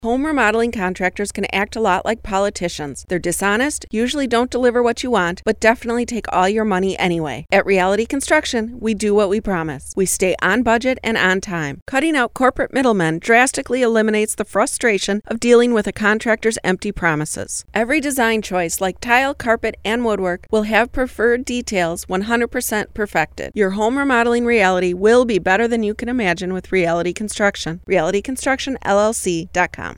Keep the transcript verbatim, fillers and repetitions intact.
Home remodeling contractors can act a lot like politicians. They're dishonest, usually don't deliver what you want, but definitely take all your money anyway. At Reality Construction, we do what we promise. We stay on budget and on time. Cutting out corporate middlemen drastically eliminates the frustration of dealing with a contractor's empty promises. Every design choice, like tile, carpet, and woodwork, will have preferred details one hundred percent perfected. Your home remodeling reality will be better than you can imagine with Reality Construction. reality construction l l c dot com.